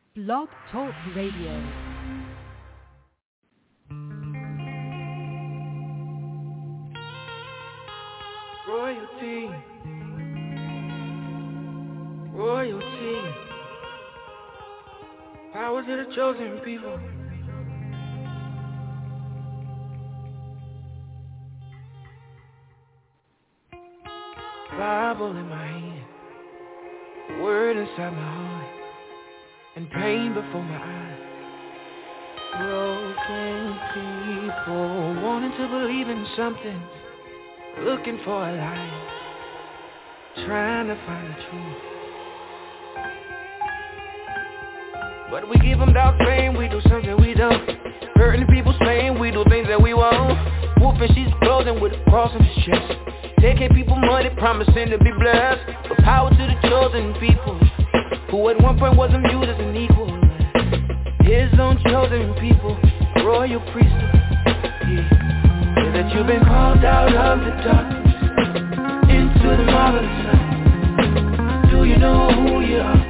Blog Talk Radio. Royalty, royalty, power to the chosen people. Bible in my hand, word inside my heart, and pain before my eyes. Broken people wanting to believe in something, looking for a light, trying to find the truth. But we give them dark fame, we do something we don't. Hurting people's pain, we do things that we won't. Wolfing she's clothing with a cross on his chest, taking people money, promising to be blessed. But power to the chosen people, who at one point wasn't viewed as an equal. His own chosen people, royal priesthood. Yeah, that you've been called out of the darkness into the marvelous light. Do you know who you are?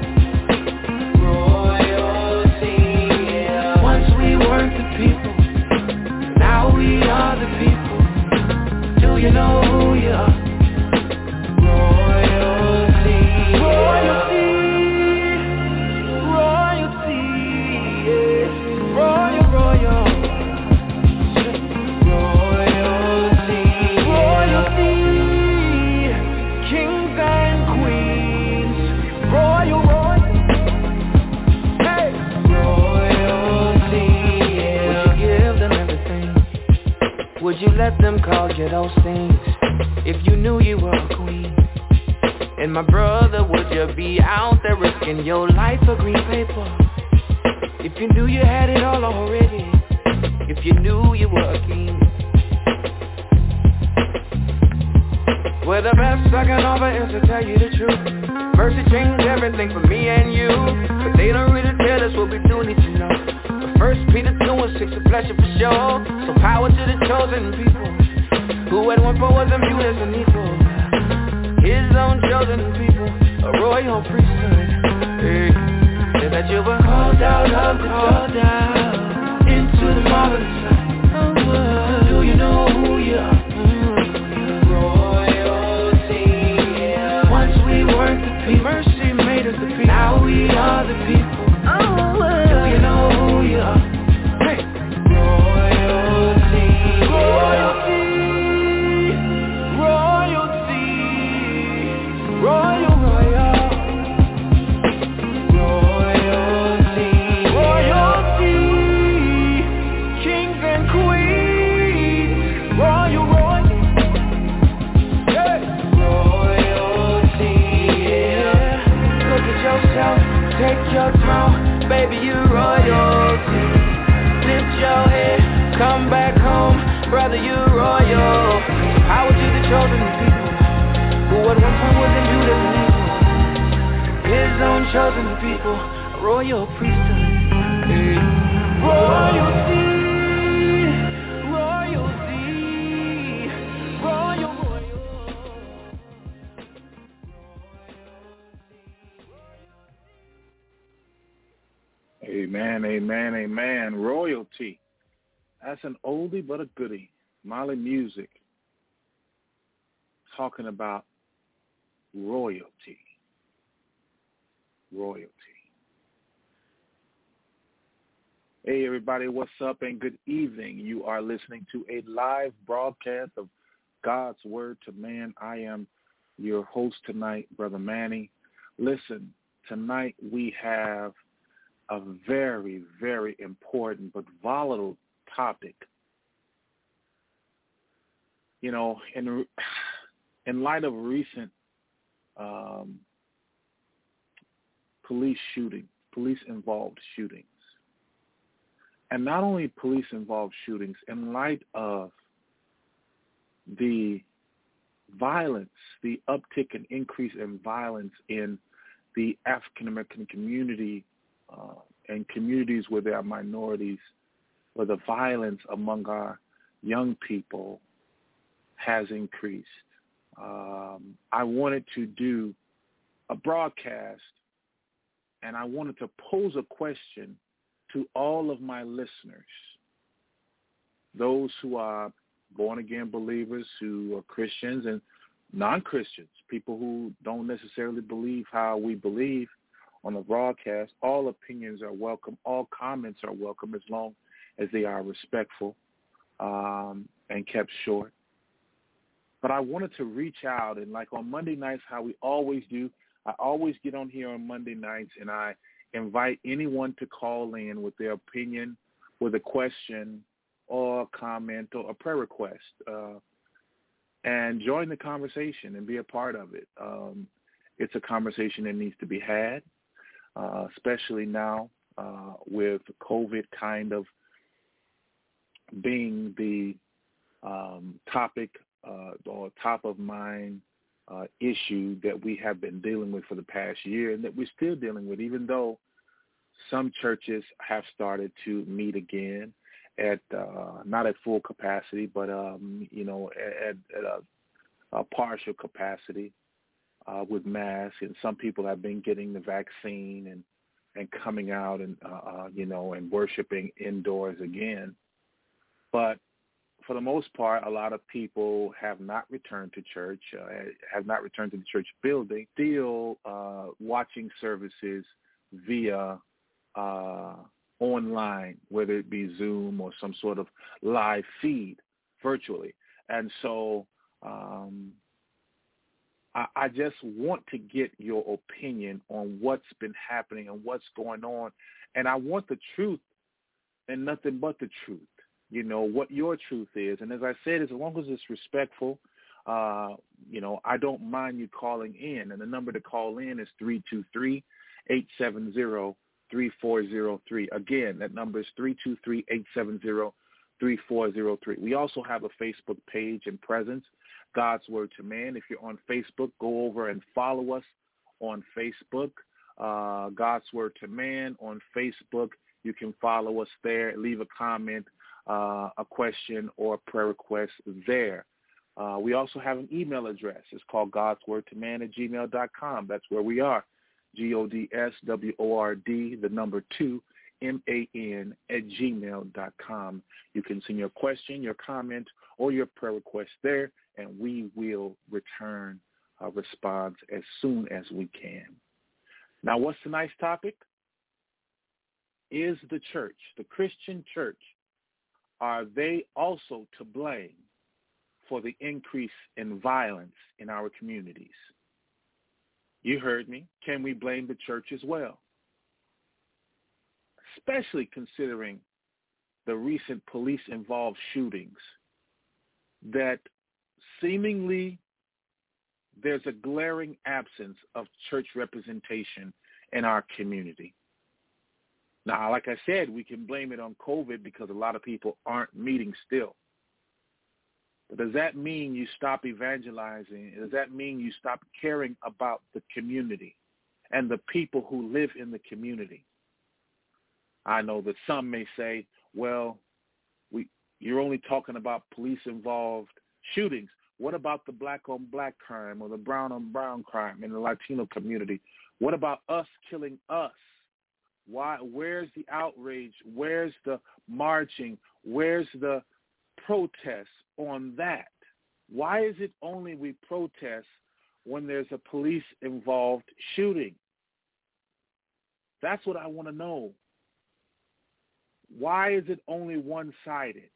Royalty, yeah. Once we weren't the people, now we are the people. Do you know who you are? Royalty, royalty, royalty, yeah. Royal, royal. Would you let them call you those things if you knew you were a queen? And my brother, would you be out there risking your life for green paper if you knew you had it all already, if you knew you were a king? Well, the best I can offer is to tell you the truth. Mercy changed everything for me and you, but they don't really tell us what we do need to know. First Peter 2:6, a pleasure for sure. So power to the chosen people, who at one point wasn't viewed as an equal. His own chosen people, a royal priesthood. Hey, say that you were called out of the dark into the marvelous light. Do you know who you are? Royalty, yeah. Once we weren't the people, mercy made us the people. Now we are the people. Do you know who you are? Hey. Royalty, royalty, royalty, royal, royal, royalty, royalty, kings and queens, royal, royal, yeah. Royalty, yeah. Look at yourself, take your throne. Baby, you royalty. Lift your head, come back home. Brother, you royal. Power to the chosen people, who at one point wasn't viewed as an equal. His own chosen people, a royal priesthood. Hey. Royalty, royalty, royal, royal. Amen, amen, amen. Royalty. That's an oldie but a goodie. Mali Music. Talking about royalty. Royalty. Hey, everybody, what's up and good evening. You are listening to a live broadcast of God's Word to Man. I am your host tonight, Brother Manny. Listen, tonight we have a very, very important but volatile topic. You know, in light of recent police-involved shootings, and not only police-involved shootings, in light of the violence, the uptick and increase in violence in the African-American community and communities where there are minorities, where the violence among our young people has increased. I wanted to do a broadcast and I wanted to pose a question to all of my listeners, those who are born-again believers, who are Christians and non-Christians, people who don't necessarily believe how we believe on the broadcast. All opinions are welcome. All comments are welcome as long as they are respectful and kept short. But I wanted to reach out, and like on Monday nights, how we always do, I always get on here on Monday nights, and I invite anyone to call in with their opinion, with a question or a comment or a prayer request, and join the conversation and be a part of it. It's a conversation that needs to be had, especially now with COVID kind of being the topic or top of mind issue that we have been dealing with for the past year, and that we're still dealing with, even though some churches have started to meet again at not at full capacity, but at a partial capacity with masks, and some people have been getting the vaccine and coming out and and worshiping indoors again. But for the most part, a lot of people have not returned to church, have not returned to the church building, still watching services via online, whether it be Zoom or some sort of live feed virtually. And so I just want to get your opinion on what's been happening and what's going on. And I want the truth and nothing but the truth, what your truth is. And as I said, as long as it's respectful, I don't mind you calling in. And the number to call in is 323-870-3403. Again, that number is 323-870-3403. We also have a Facebook page and presence, God's Word to Man. If you're on Facebook, go over and follow us on Facebook, God's Word to Man on Facebook. You can follow us there, leave a comment, a question, or a prayer request there. We also have an email address. It's called godswordtoman@gmail.com. That's where we are. GODSWORD, the number 2, MAN @gmail.com. You can send your question, your comment, or your prayer request there, and we will return a response as soon as we can. Now, what's tonight's topic? Is the church, the Christian church, are they also to blame for the increase in violence in our communities? You heard me. Can we blame the church as well? Especially considering the recent police-involved shootings that seemingly there's a glaring absence of church representation in our community. Now, like I said, we can blame it on COVID because a lot of people aren't meeting still. But does that mean you stop evangelizing? Does that mean you stop caring about the community and the people who live in the community? I know that some may say, well, you're only talking about police-involved shootings. What about the black-on-black crime or the brown-on-brown crime in the Latino community? What about us killing us? Where's the outrage? Where's the marching? Where's the protest on that? Why is it only we protest when there's a police-involved shooting? That's what I want to know. Why is it only one-sided?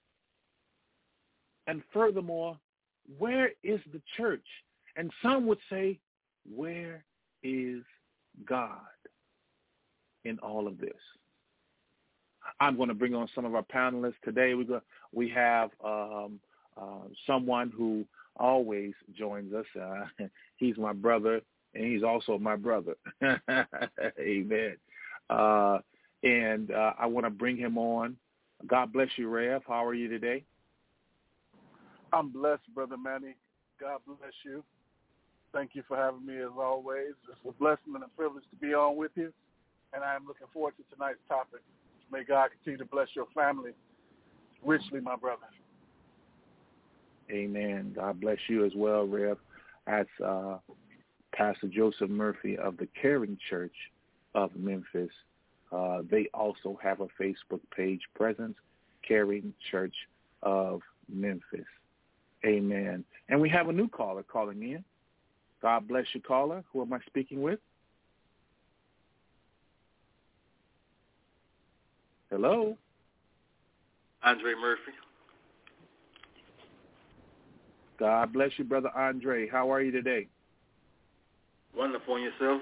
And furthermore, where is the church? And some would say, where is God in all of this? I'm going to bring on some of our panelists today. We have someone who always joins us. He's my brother, and he's also my brother. Amen. And I want to bring him on. God bless you, Rev. How are you today? I'm blessed, Brother Manny. God bless you. Thank you for having me as always. It's a blessing and a privilege to be on with you, and I am looking forward to tonight's topic. May God continue to bless your family richly, my brother. Amen. God bless you as well, Rev. That's Pastor Joseph Murphy of the Caring Church of Memphis. They also have a Facebook page presence, Caring Church of Memphis. Amen. And we have a new caller calling in. God bless you, caller. Who am I speaking with? Hello? Andre Murphy. God bless you, Brother Andre. How are you today? Wonderful. And yourself?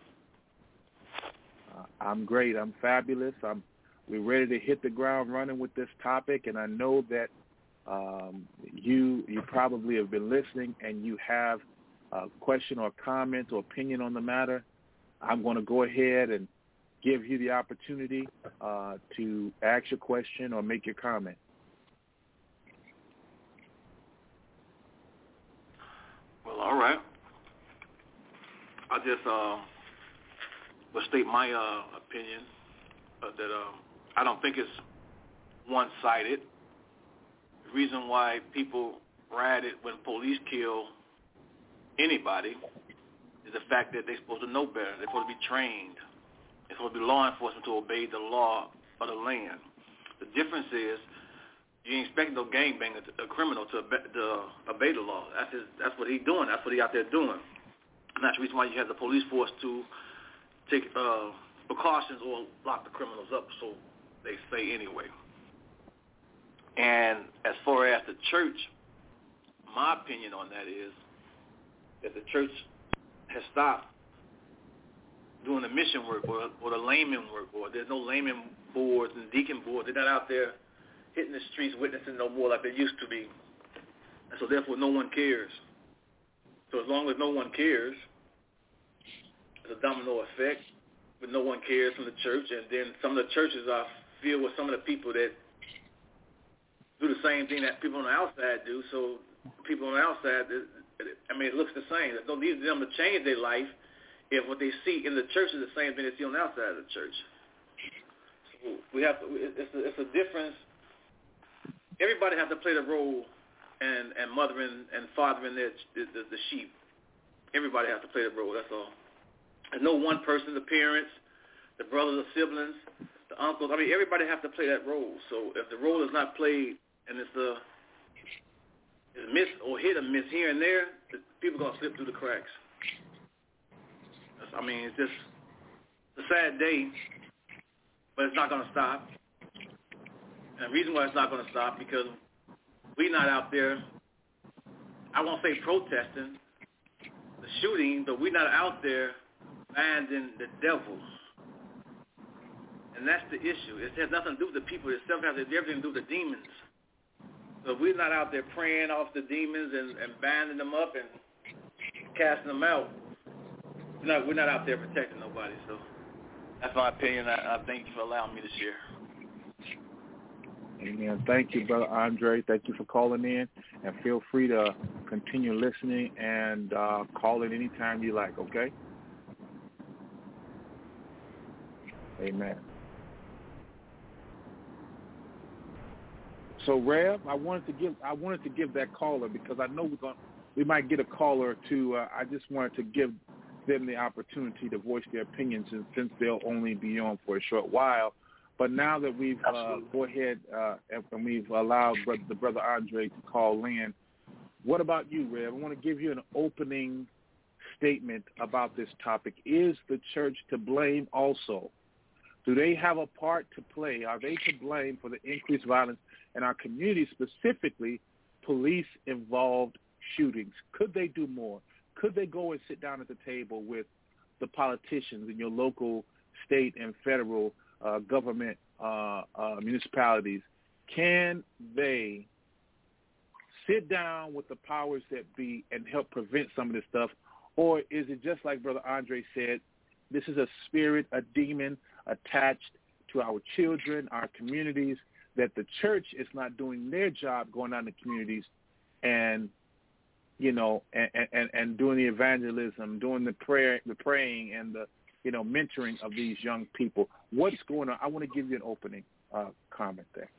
I'm great. I'm fabulous. We're ready to hit the ground running with this topic, and I know that you probably have been listening and you have a question or comment or opinion on the matter. I'm going to go ahead and give you the opportunity to ask your question or make your comment. Well, all right. I just will state my opinion that I don't think it's one-sided. The reason why people riot it when police kill anybody is the fact that they're supposed to know better. They're supposed to be trained. They're supposed to be law enforcement to obey the law of the land. The difference is you ain't expect no gangbanger, a criminal, to obey the law. That's what he's doing. That's what he's out there doing. And that's the reason why you have the police force to take precautions or lock the criminals up, so they say anyway. And as far as the church, my opinion on that is that the church has stopped doing the mission work or the layman work, or there's no layman boards and deacon boards. They're not out there hitting the streets witnessing no more like they used to be. And so therefore no one cares. So as long as no one cares, it's a domino effect, but no one cares from the church. And then some of the churches are filled with some of the people that do the same thing that people on the outside do. So people on the outside, it looks the same. There's no need for them to change their life if what they see in the church is the same thing they see on the outside of the church. So we have to. It's a difference. Everybody has to play the role and mothering and fathering the sheep. Everybody has to play the role. That's all. There's no one person. The parents, the brothers, the siblings, the uncles. Everybody has to play that role. So if the role is not played and it's miss or hit or miss here and there, people are gonna slip through the cracks. It's just a sad day, but it's not gonna stop. And the reason why it's not gonna stop because we're not out there. I won't say protesting the shooting, but we're not out there binding the devil. And that's the issue. It has nothing to do with the people itself. It has everything to do with the demons. So if we're not out there praying off the demons and binding them up and casting them out, we're not out there protecting nobody. So that's my opinion. I thank you for allowing me to share. Amen. Thank you, Brother Andre. Thank you for calling in. And feel free to continue listening and call in anytime you like, okay? Amen. So, Rev, I wanted to give that caller, because I know we might get a caller or two. I just wanted to give them the opportunity to voice their opinions, and since they'll only be on for a short while. But now that we've go ahead and we've allowed the Brother Andre to call in, what about you, Rev? I want to give you an opening statement about this topic. Is the church to blame also? Do they have a part to play? Are they to blame for the increased violence in our community, specifically police-involved shootings? Could they do more? Could they go and sit down at the table with the politicians in your local, state, and federal government municipalities? Can they sit down with the powers that be and help prevent some of this stuff? Or is it just like Brother Andre said, this is a spirit, a demon attached to our children, our communities, that the church is not doing their job going out in the communities and, and doing the evangelism, doing the praying and the, mentoring of these young people? What's going on? I want to give you an opening comment there.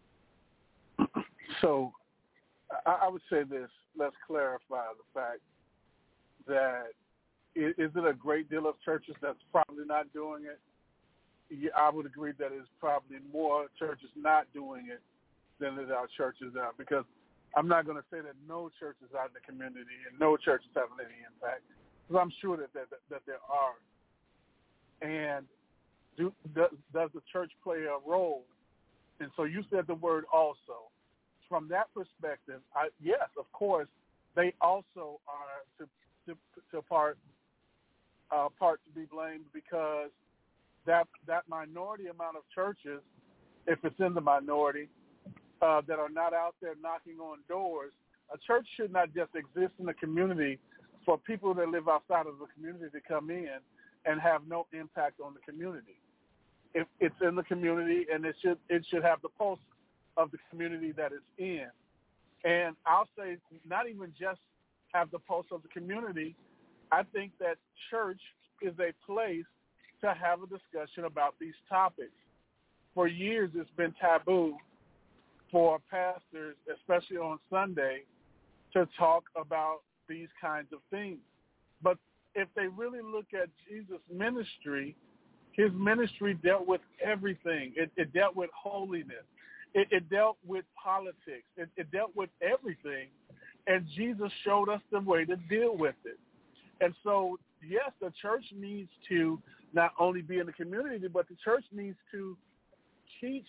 So I would say this. Let's clarify the fact that is it a great deal of churches that's probably not doing it? Yeah, I would agree that it's probably more churches not doing it than there are churches out, because I'm not going to say that no churches out in the community and no churches having any impact, because I'm sure that there are. And does the church play a role? And so you said the word also. From that perspective, yes, of course, they also are to part to be blamed, because that minority amount of churches, if it's in the minority, that are not out there knocking on doors. A church should not just exist in the community for people that live outside of the community to come in and have no impact on the community. If it's in the community, and it should have the pulse of the community that it's in. And I'll say not even just have the pulse of the community. I think that church is a place to have a discussion about these topics. For years, it's been taboo for pastors, especially on Sunday, to talk about these kinds of things. But if they really look at Jesus' ministry, his ministry dealt with everything. It dealt with holiness. It dealt with politics. It dealt with everything. And Jesus showed us the way to deal with it. And so, yes, the church needs to not only be in the community, but the church needs to teach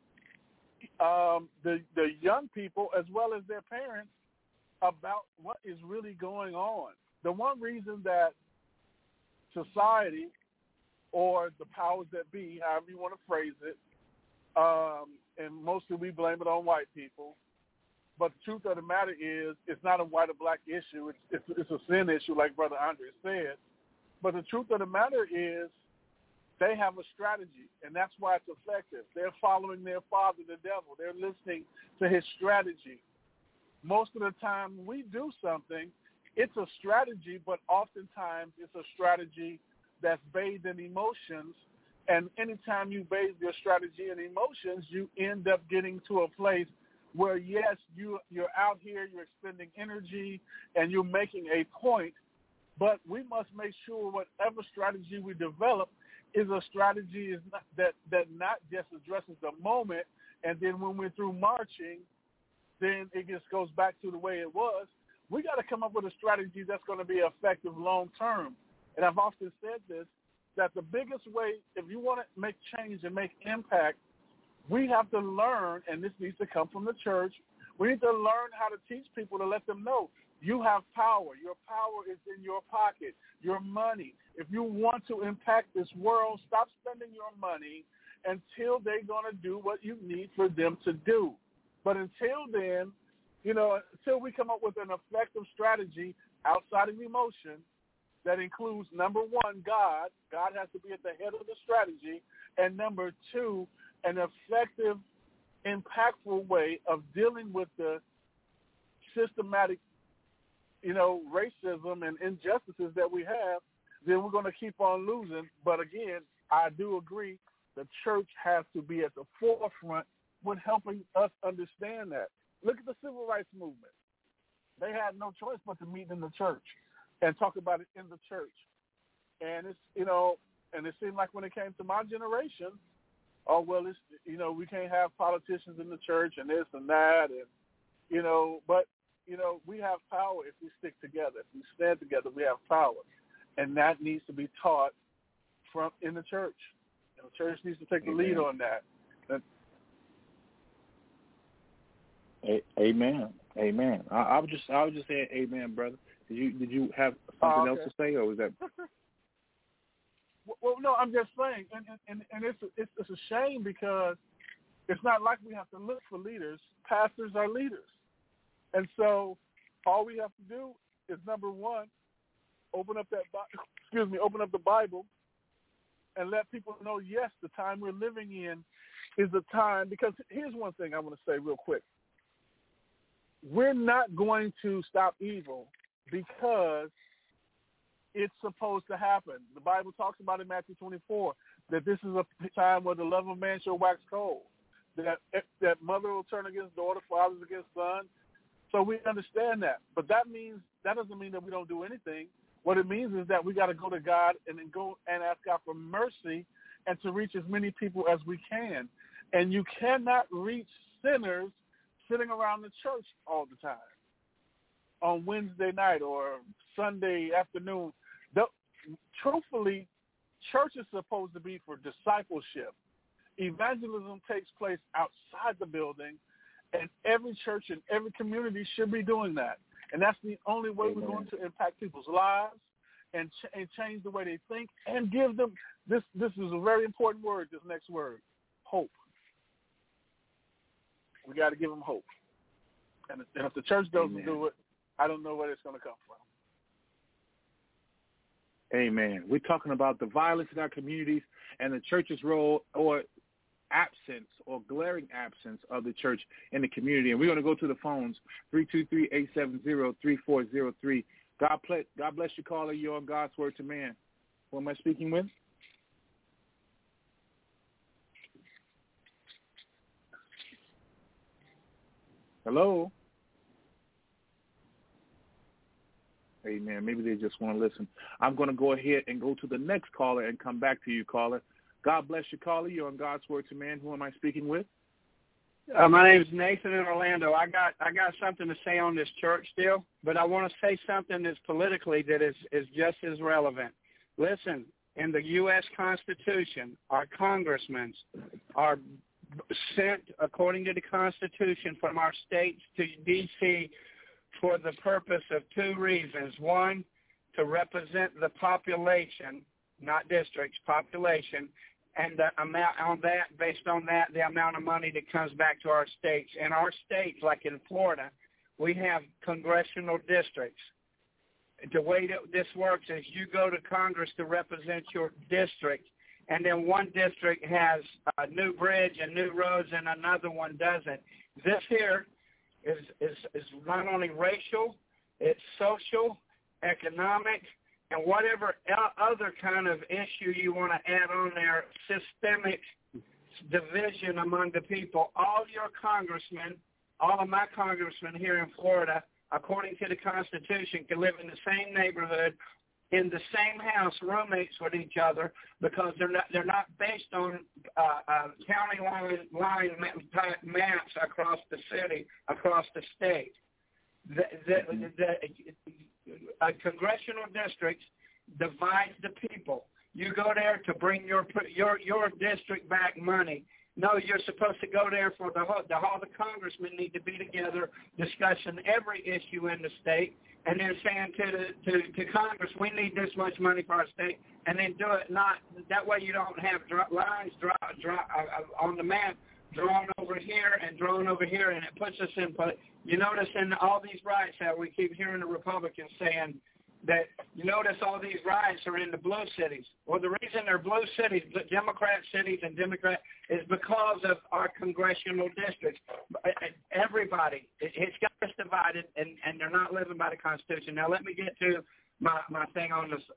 the young people as well as their parents about what is really going on. The one reason that society or the powers that be, however you want to phrase it, and mostly we blame it on white people, but the truth of the matter is it's not a white or black issue. It's a sin issue, like Brother Andre said. But the truth of the matter is they have a strategy, and that's why it's effective. They're following their father, the devil. They're listening to his strategy. Most of the time we do something, it's a strategy, but oftentimes it's a strategy that's bathed in emotions. And anytime you bathe your strategy in emotions, you end up getting to a place where, yes, you're out here, you're expending energy, and you're making a point, but we must make sure whatever strategy we develop is a strategy that not just addresses the moment, and then when we're through marching, then it just goes back to the way it was. We got to come up with a strategy that's going to be effective long term. And I've often said this, that the biggest way, if you want to make change and make impact, we have to learn, and this needs to come from the church, we need to learn how to teach people to let them know you have power. Your power is in your pocket, your money. If you want to impact this world, stop spending your money until they're going to do what you need for them to do. But until then, until we come up with an effective strategy outside of emotion that includes, number one, God. God has to be at the head of the strategy. And number two, an effective, impactful way of dealing with the systematic, racism and injustices that we have, then we're going to keep on losing. But again, I do agree the church has to be at the forefront with helping us understand that. Look at the civil rights movement. They had no choice but to meet in the church and talk about it in the church. And it's, and it seemed like when it came to my generation, it's, we can't have politicians in the church and this and that. And, but, we have power if we stick together. If we stand together, we have power. And that needs to be taught in the church. And the church needs to take the lead on that. Amen. Amen. I was just saying amen, brother. Did you have something else to say, or was that? Well, no, I'm just saying, and it's a shame, because it's not like we have to look for leaders. Pastors are leaders, and so all we have to do is, number one, open up the Bible, and let people know, yes, the time we're living in is a time. Because here's one thing I want to say real quick. We're not going to stop evil because it's supposed to happen. The Bible talks about in Matthew 24 that this is a time where the love of man shall wax cold, that mother will turn against daughter, fathers against son. So we understand that. But that doesn't mean that we don't do anything. What it means is that we got to go to God and then go and ask God for mercy and to reach as many people as we can. And you cannot reach sinners sitting around the church all the time on Wednesday night or Sunday afternoon. Truthfully, church is supposed to be for discipleship. Evangelism takes place outside the building, and every church and every community should be doing that. And that's the only way we're going to impact people's lives and change the way they think and give them, this is a very important word, this next word, hope. We got to give them hope. And if the church doesn't do it, I don't know where it's going to come from. Amen. We're talking about the violence in our communities and the church's role or absence or glaring absence of the church in the community. And we're going to go to the phones, 323-870-3403. God bless you, caller. You're on God's Word to Man. Who am I speaking with? Hello? Amen. Maybe they just want to listen. I'm going to go ahead and go to the next caller and come back to you, caller. God bless you, caller. You're on God's Word to Man. Who am I speaking with? My name is Nathan in Orlando. I got something to say on this church deal, but I want to say something that's politically that is just as relevant. Listen, in the U.S. Constitution, our congressmen are sent, according to the Constitution, from our states to D.C. for the purpose of two reasons. One, to represent the population, not districts, population, and the amount on that, based on that, the amount of money that comes back to our states. In our states, like in Florida, we have congressional districts. The way that this works is you go to Congress to represent your district, and then one district has a new bridge and new roads, and another one doesn't. This here is not only racial, it's social, economic, and whatever other kind of issue you want to add on there, systemic division among the people. All your congressmen, all of my congressmen here in Florida, according to the Constitution, can live in the same neighborhood, in the same house, roommates with each other, because they're not based on county line maps across the city, across the state. Congressional districts divides the people. You go there to bring your district back money. No, you're supposed to go there for all the congressmen need to be together discussing every issue in the state, and then saying to Congress, we need this much money for our state, and then do it not that way. You don't have lines on the map drawn over here and drawn over here, and it puts us in. You notice in all these riots that we keep hearing the Republicans saying that, you notice all these riots are in the blue cities. Well, the reason they're blue cities, Democrat cities and Democrat, is because of our congressional districts. Everybody, it's got us divided, and they're not living by the Constitution. Now, let me get to my thing on the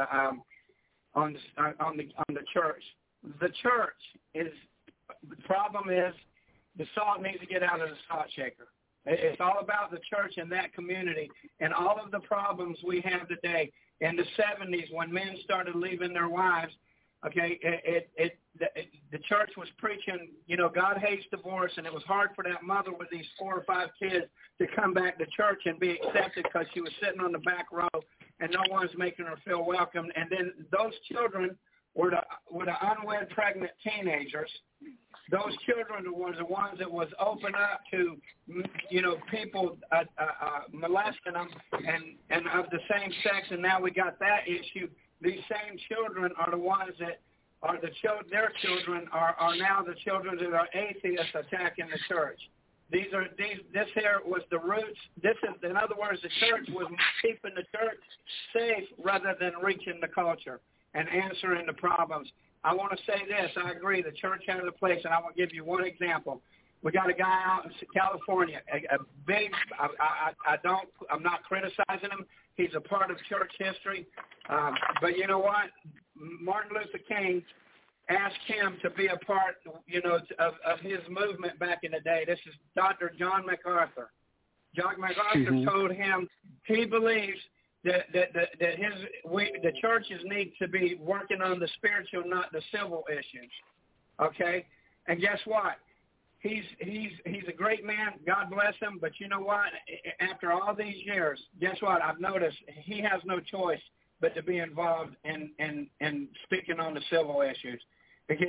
church. The church is. The problem is the salt needs to get out of the salt shaker. It's all about the church and that community and all of the problems we have today. In the 70s, when men started leaving their wives, okay, the church was preaching, God hates divorce, and it was hard for that mother with these 4 or 5 kids to come back to church and be accepted because she was sitting on the back row and no one's making her feel welcome. And then those children were the unwed pregnant teenagers. Those children were the ones that was open up to, people molesting them and of the same sex, and now we got that issue. These same children are the ones that are their children are now the children that are atheists attacking the church. This here was the roots. This is, in other words, the church was keeping the church safe rather than reaching the culture and answering the problems. I want to say this. I agree. The church has a place, and I want to give you one example. We got a guy out in California, I'm not criticizing him. He's a part of church history. But you know what? Martin Luther King asked him to be a part, of his movement back in the day. This is Dr. John MacArthur. John MacArthur told him he believes the churches need to be working on the spiritual, not the civil issues. Okay, and guess what? He's a great man. God bless him. But you know what? After all these years, guess what? I've noticed he has no choice but to be involved in speaking on the civil issues. Because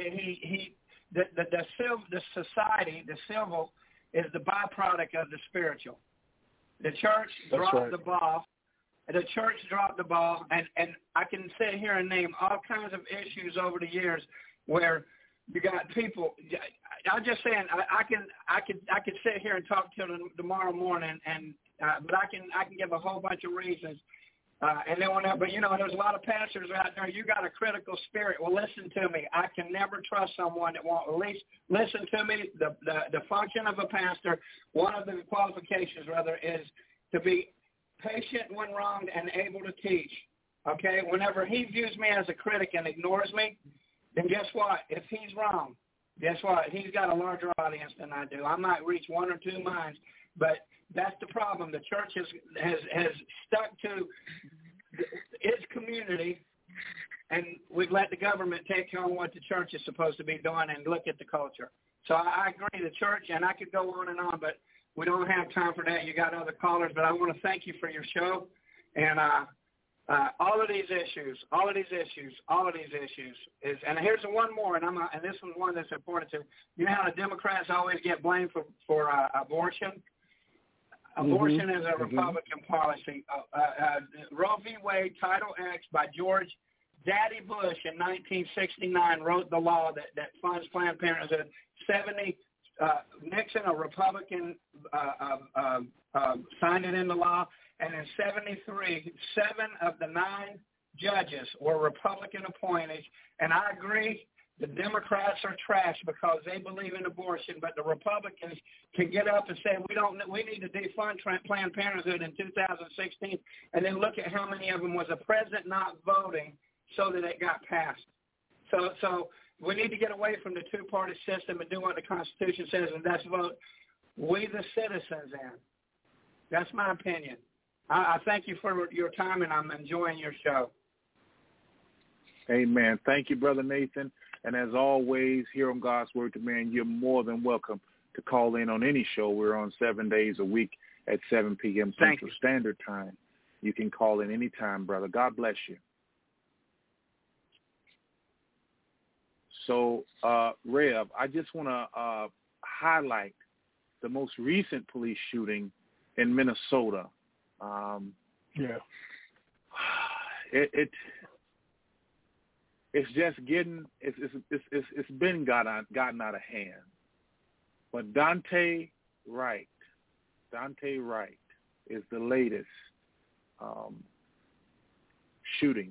the society, the civil, is the byproduct of the spiritual. The church dropped the ball. The church dropped the ball, and I can sit here and name all kinds of issues over the years where you got people. I'm just saying, I could sit here and talk till tomorrow morning, but I can give a whole bunch of reasons. And then but there's a lot of pastors out there. You got a critical spirit. Well, listen to me. I can never trust someone that won't at least listen to me. The function of a pastor, one of the qualifications rather, is to be patient when wronged and able to teach. Okay, whenever he views me as a critic and ignores me, then guess what? If he's wrong, guess what? He's got a larger audience than I do. I might reach one or two minds, but that's the problem. The church has stuck to its community, and we've let the government take on what the church is supposed to be doing and look at the culture. So I agree, the church, and I could go on and on, but we don't have time for that. You got other callers, but I want to thank you for your show. And all of these issues is, and here's one more, and this is one that's important to. You know how the Democrats always get blamed for abortion. Abortion is a Republican policy. Roe v. Wade, Title X by George Daddy Bush in 1969 wrote the law that funds Planned Parenthood. Nixon, a Republican, signed it into law. And in 73, 7 of the 9 judges were Republican appointees. And I agree, the Democrats are trash because they believe in abortion, but the Republicans can get up and say we need to defund Planned Parenthood in 2016, and then look at how many of them was the president not voting so that it got passed. So we need to get away from the two-party system and do what the Constitution says, and that's vote we the citizens in. That's my opinion. I thank you for your time, and I'm enjoying your show. Amen. Thank you, Brother Nathan. And as always, here on God's Word to Man, you're more than welcome to call in on any show. We're on 7 days a week at 7 p.m. Central Standard Time. You can call in any time, brother. God bless you. So, Rev, I just want to highlight the most recent police shooting in Minnesota. It's just it's been gotten out of hand. But Daunte Wright is the latest shooting.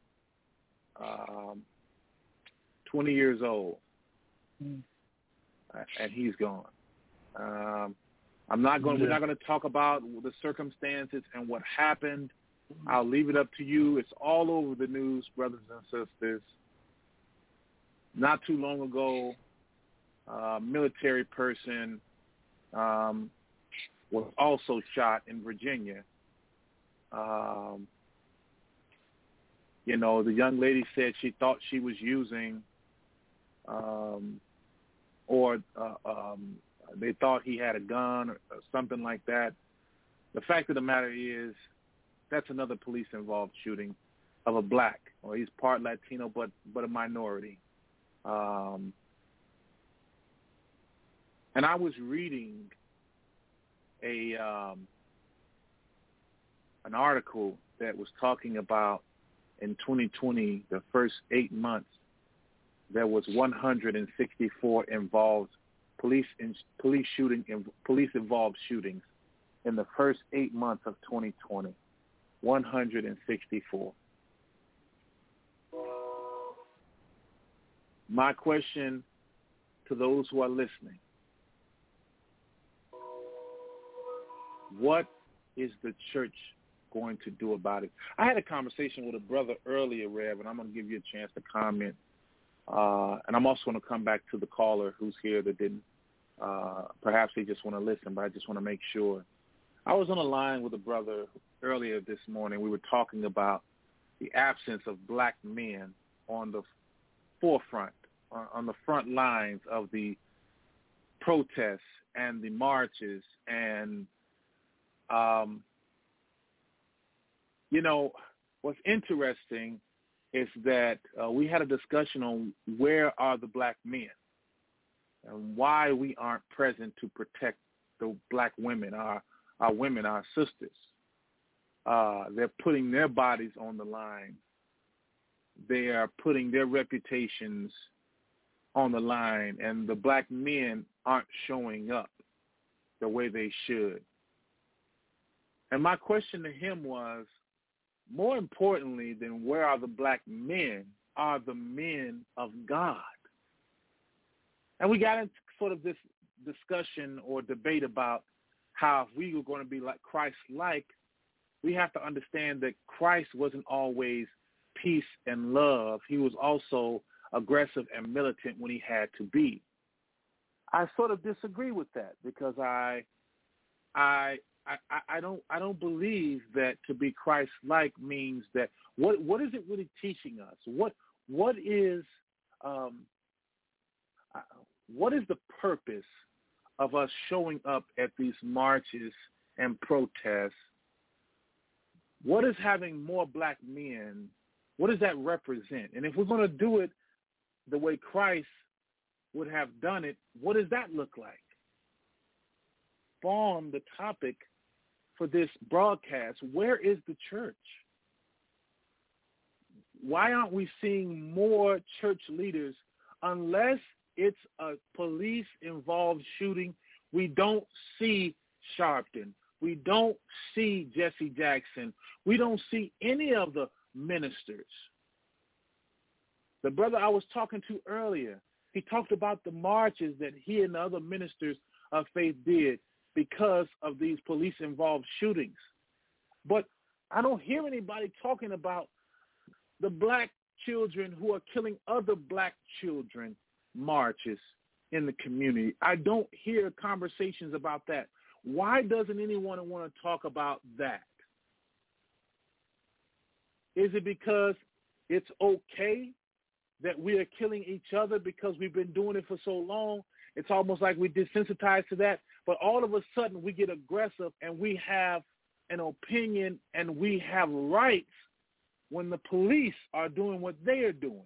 20 years old, and he's gone. We're not going to talk about the circumstances and what happened. I'll leave it up to you. It's all over the news, brothers and sisters. Not too long ago, a military person was also shot in Virginia. The young lady said she thought she was using, they thought he had a gun or something like that. The fact of the matter is, that's another police-involved shooting of a black, or he's part Latino, but a minority. And I was reading an article that was talking about in 2020, the first 8 months, there was 164 involved police-involved shootings in the first 8 months of 2020. 164. My question to those who are listening, what is the church going to do about it? I had a conversation with a brother earlier, Rev, and I'm going to give you a chance to comment. And I'm also going to come back to the caller who's here that didn't, perhaps they just want to listen, but I just want to make sure. I was on a line with a brother earlier this morning. We were talking about the absence of black men on the forefront, on the front lines of the protests and the marches. And, what's interesting is that we had a discussion on where are the black men and why we aren't present to protect the black women, our women, our sisters. They're putting their bodies on the line. They are putting their reputations on the line, and the black men aren't showing up the way they should. And my question to him was, more importantly than where are the black men, are the men of God. And we got into sort of this discussion or debate about how if we were going to be like Christ-like, we have to understand that Christ wasn't always peace and love. He was also aggressive and militant when he had to be. I sort of disagree with that because I don't believe that to be Christ-like means that what is it really teaching us? What is the purpose of us showing up at these marches and protests? What is having more black men? What does that represent? And if we're going to do it the way Christ would have done it, what does that look like? Form the topic for this broadcast. Where is the church? Why aren't we seeing more church leaders? Unless it's a police-involved shooting, we don't see Sharpton. We don't see Jesse Jackson. We don't see any of the ministers. The brother I was talking to earlier, he talked about the marches that he and the other ministers of faith did because of these police-involved shootings. But I don't hear anybody talking about the black children who are killing other black children marches in the community. I don't hear conversations about that. Why doesn't anyone want to talk about that? Is it because it's okay that we are killing each other because we've been doing it for so long? It's almost like we're desensitized to that. But all of a sudden we get aggressive and we have an opinion and we have rights when the police are doing what they are doing.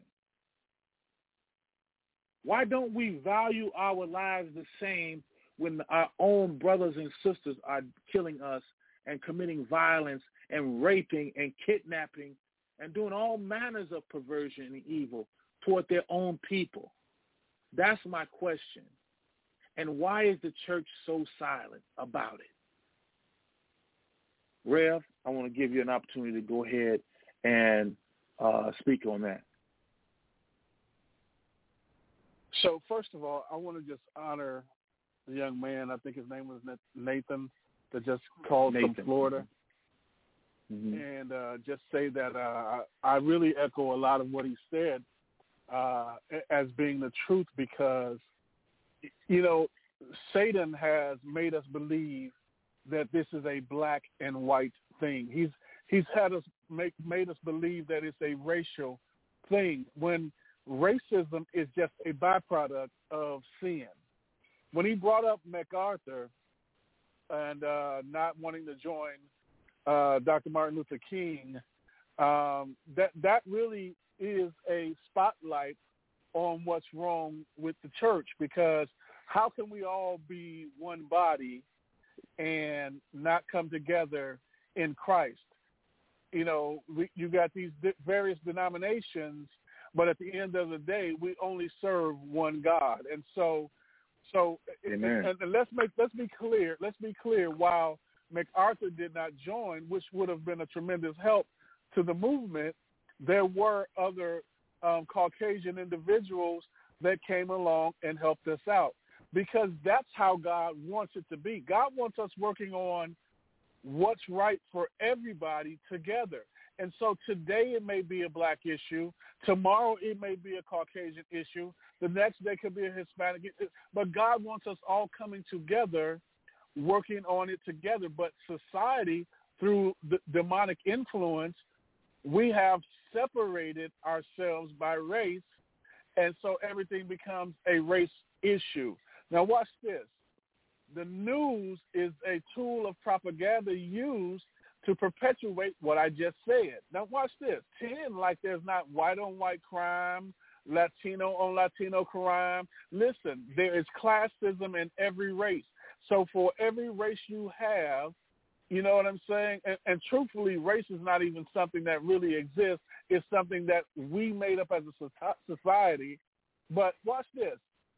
Why don't we value our lives the same when our own brothers and sisters are killing us and committing violence and raping and kidnapping and doing all manners of perversion and evil toward their own people? That's my question. And why is the church so silent about it? Rev, I want to give you an opportunity to go ahead and speak on that. So first of all, I want to just honor the young man. I think his name was Nathan, that just called from Florida. Mm-hmm. And just say that I really echo a lot of what he said as being the truth, because, Satan has made us believe that this is a black and white thing. He's had us made us believe that it's a racial thing, when racism is just a byproduct of sin. When he brought up MacArthur and not wanting to join Dr. Martin Luther King, that really is a spotlight on what's wrong with the church, because how can we all be one body and not come together in Christ? You got these various denominations, but at the end of the day, we only serve one God. And so Amen. And let's be clear, while MacArthur did not join, which would have been a tremendous help to the movement, there were other Caucasian individuals that came along and helped us out, because that's how God wants it to be. God wants us working on what's right for everybody together. And so today it may be a black issue. Tomorrow it may be a Caucasian issue. The next day could be a Hispanic issue. But God wants us all coming together working on it together. But society, through the demonic influence, we have separated ourselves by race, and so everything becomes a race issue. Now watch this. The news is a tool of propaganda used to perpetuate what I just said. Now watch this. Pretend like there's not white-on-white crime, Latino-on-Latino crime. Listen, there is classism in every race. So for every race you have, you know what I'm saying? And truthfully, race is not even something that really exists. It's something that we made up as a society. But watch this.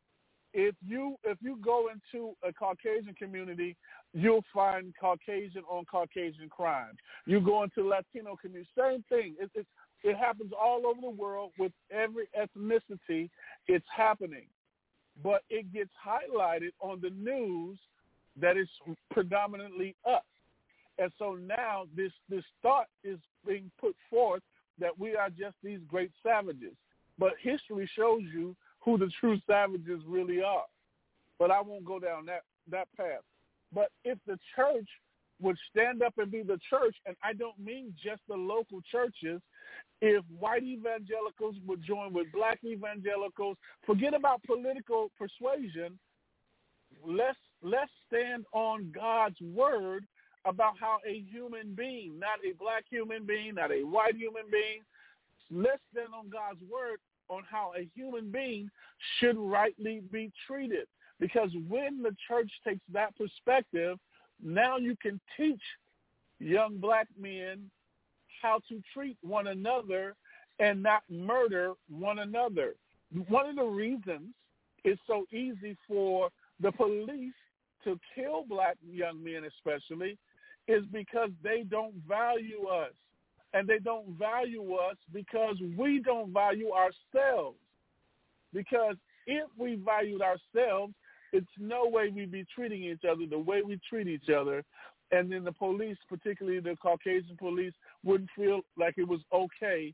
If you go into a Caucasian community, you'll find Caucasian on Caucasian crime. You go into Latino community, same thing. It happens all over the world with every ethnicity. It's happening. But it gets highlighted on the news that it's predominantly us. And so now this thought is being put forth that we are just these great savages. But history shows you who the true savages really are. But I won't go down that path. But if the church would stand up and be the church, and I don't mean just the local churches, if white evangelicals would join with black evangelicals, forget about political persuasion, let's stand on God's word about how a human being, not a black human being, not a white human being, let's stand on God's word on how a human being should rightly be treated. Because when the church takes that perspective, now you can teach young black men how to treat one another and not murder one another. One of the reasons it's so easy for the police to kill black young men especially is because they don't value us. And they don't value us because we don't value ourselves. Because if we valued ourselves, it's no way we'd be treating each other the way we treat each other. And then the police, particularly the Caucasian police, wouldn't feel like it was okay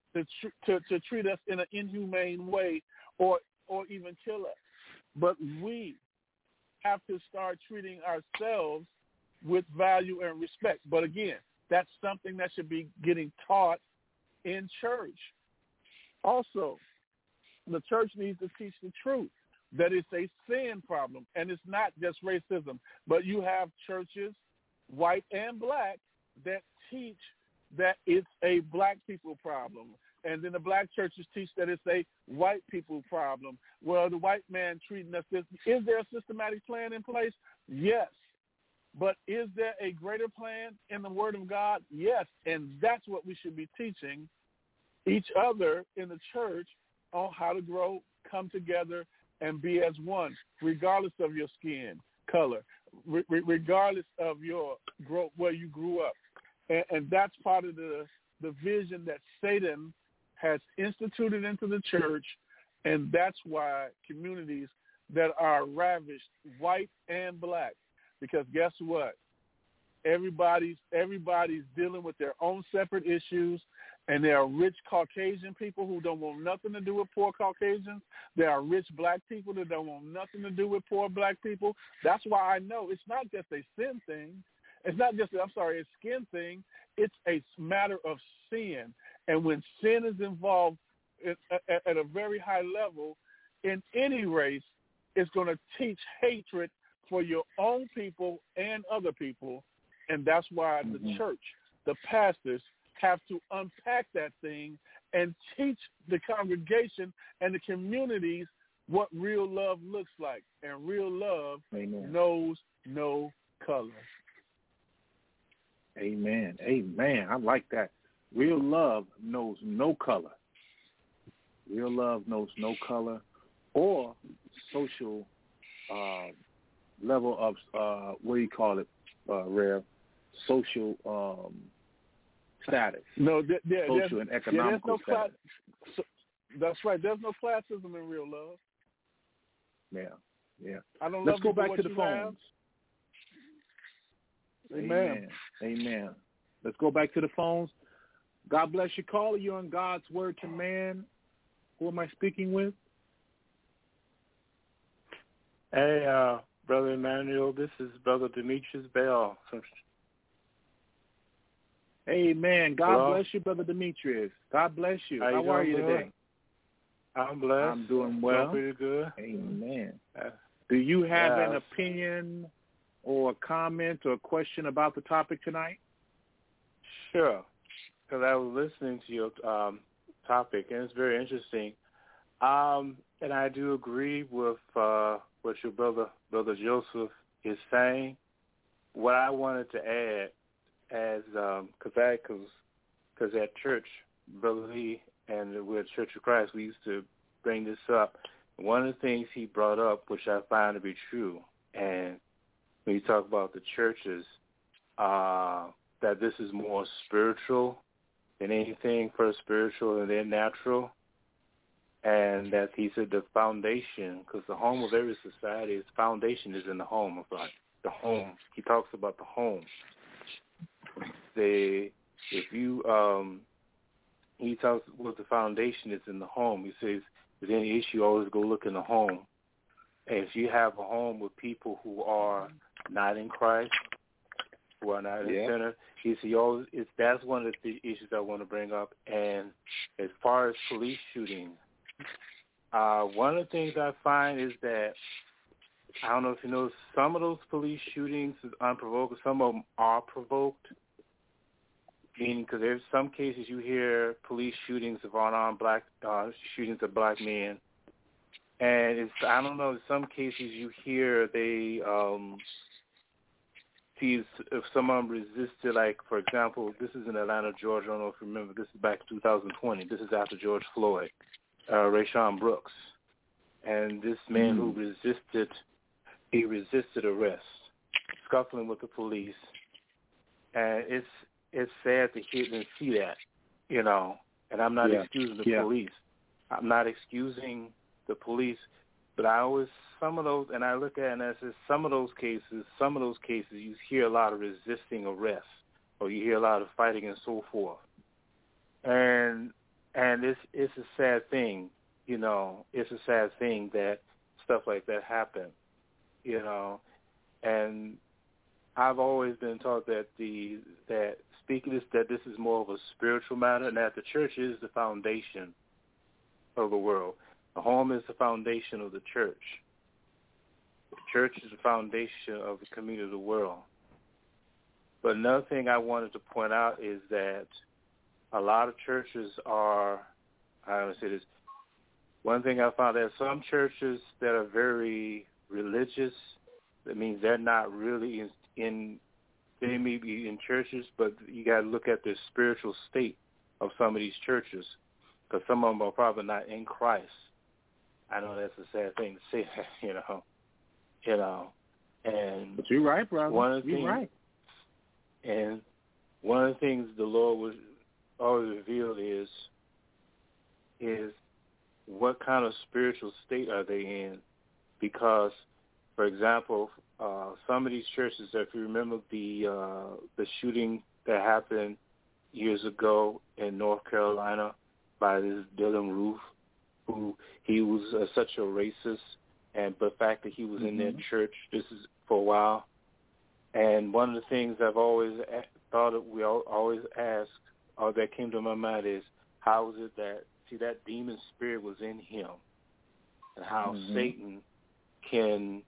to treat us in an inhumane way or even kill us. But we have to start treating ourselves with value and respect. But again, that's something that should be getting taught in church. Also, the church needs to teach the truth, that it's a sin problem, and it's not just racism. But you have churches, white and black, that teach that it's a black people problem. And then the black churches teach that it's a white people problem. Well, the white man treating us this. Is there a systematic plan in place? Yes. But is there a greater plan in the Word of God? Yes. And that's what we should be teaching each other in the church on how to grow, come together, and be as one, regardless of your skin color, regardless of your where you grew up. And that's part of the vision that Satan has instituted into the church, and that's why communities that are ravished, white and black, because guess what? Everybody's dealing with their own separate issues, and there are rich Caucasian people who don't want nothing to do with poor Caucasians. There are rich black people that don't want nothing to do with poor black people. That's why I know it's not just a sin thing. It's not just, a skin thing. It's a matter of sin. And when sin is involved at a very high level in any race, it's going to teach hatred for your own people and other people. And that's why the church, the pastors, have to unpack that thing and teach the congregation and the communities what real love looks like. And real love knows no color. Amen. Amen. I like that. Real love knows no color. Real love knows no color or social level of, what do you call it, Rev? Social status. No, social and economical status. That's right. There's no classism in real love. Yeah. I don't Let's love go back to the phones. Amen. Let's go back to the phones. God bless you, caller. You're on God's Word to Man. Who am I speaking with? Hey, Brother Emmanuel. This is Brother Demetrius Bell. Amen. God Hello? bless you, Brother Demetrius. God bless you. How you are you doing, today? I'm blessed. I'm doing well. Doing pretty good. Amen. Do you have an Yes. opinion or a comment or a question about the topic tonight? Sure, because I was listening to your topic, and it's very interesting. And I do agree with what your brother Joseph is saying. What I wanted to add, as because at church, Brother Lee and we're at Church of Christ, we used to bring this up. One of the things he brought up, which I find to be true, and when you talk about the churches, that this is more spiritual than anything, first spiritual and then natural, and that he said the foundation, because the home of every society, its foundation is in the home. The home. He talks about the home. He talks what the foundation is in the home. He says, if there's any issue, always go look in the home. And if you have a home with people who are not in Christ, who are not in the center, he said, that's one of the issues I want to bring up. And as far as police shootings, one of the things I find is that, I don't know if you know, some of those police shootings is unprovoked, some of them are provoked. Meaning, because there's some cases you hear police shootings of unarmed black shootings of black men, and I don't know. In some cases you hear they see if someone resisted. Like for example, this is in Atlanta, Georgia. I don't know if you remember. This is back in 2020. This is after George Floyd, Rayshon Brooks, and this man who resisted arrest, scuffling with the police, and it's sad to hear and see that, you know, and I'm not excusing the police. I'm not excusing the police, but some of those, and I look at it and I say, some of those cases, you hear a lot of resisting arrest, or you hear a lot of fighting and so forth. And it's a sad thing, you know, it's a sad thing that stuff like that happen, you know, and I've always been taught that this is more of a spiritual matter, and that the church is the foundation of the world. The home is the foundation of the church. The church is the foundation of the community of the world. But another thing I wanted to point out is that a lot of churches are, I want to say this, one thing I found that some churches that are very religious, that means they're not really they may be in churches, but you got to look at the spiritual state of some of these churches, because some of them are probably not in Christ. I know that's a sad thing to say, you know. And but you're right, brother. You're right. And one of the things the Lord was always revealed is what kind of spiritual state are they in, because, for example, some of these churches, if you remember the shooting that happened years ago in North Carolina by this Dylan Roof, who he was such a racist, but the fact that he was in that church, this is for a while. And one of the things I've always thought we always ask, or that came to my mind, is how is it that demon spirit was in him, and how Satan can